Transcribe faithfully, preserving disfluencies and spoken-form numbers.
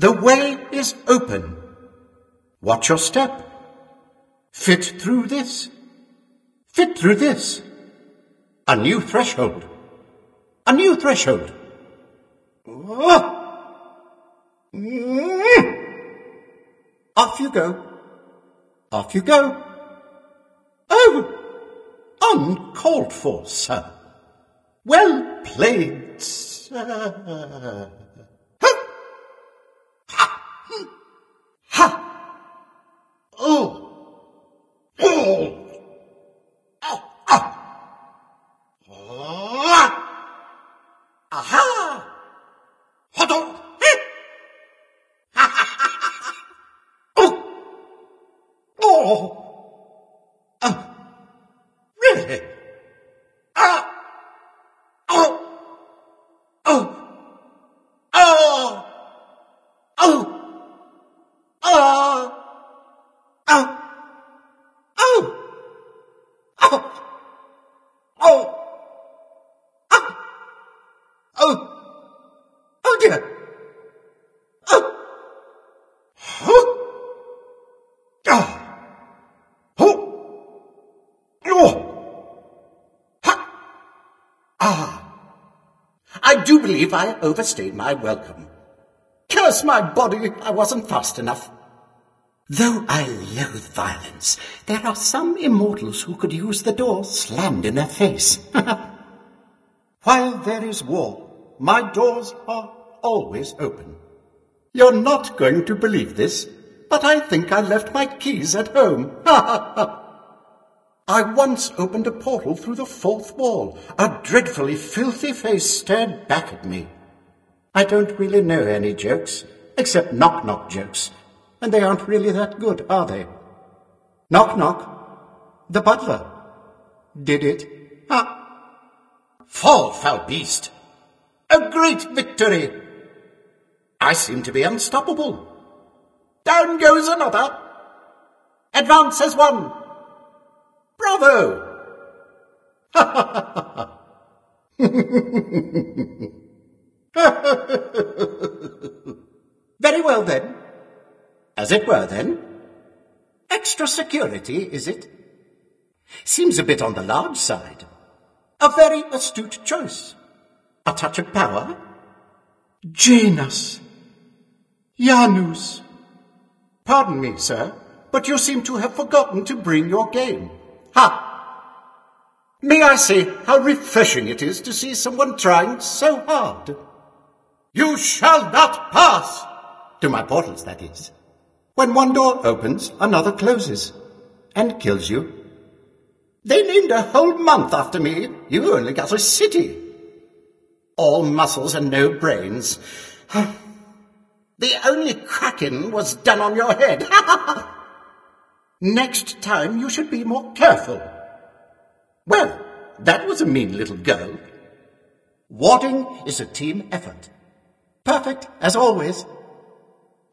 The way is open. Watch your step. Fit through this. Fit through this. A new threshold. A new threshold. Oh. Mm. Off you go. Off you go. Oh, uncalled for, sir. Well played, sir. Ha! Ha! Ha! Oh! Oh! Oh! Oh! Aha! Hold on! Oh! Oh! Oh! Really? Ah! Oh! Oh! Oh! Oh! Oh! Oh! Oh! Oh! Oh! Oh! Oh dear! Oh! Oh! Ah! Oh! Oh! Ha! Ah! I do believe I overstayed my welcome. Curse my body, I wasn't fast enough. Though I loathe violence, there are some immortals who could use the door slammed in their face. While there is war, my doors are always open. You're not going to believe this, but I think I left my keys at home. I once opened a portal through the fourth wall. A dreadfully filthy face stared back at me. I don't really know any jokes, except knock-knock jokes, and they aren't really that good, are they? Knock-knock. The butler. Did it? Ha! Fall, foul beast! A great victory! I seem to be unstoppable. Down goes another. Advance as one. Bravo! Very well then. As it were then. Extra security, is it? Seems a bit on the large side. A very astute choice. A touch of power. Janus. Janus. Pardon me, sir, but you seem to have forgotten to bring your game. Ha! May I say how refreshing it is to see someone trying so hard? You shall not pass! To my portals, that is. When one door opens, another closes. And kills you. They named a whole month after me. You only got a city. All muscles and no brains. The only cracking was done on your head. Next time you should be more careful. Well, that was a mean little girl. Warding is a team effort. Perfect, as always.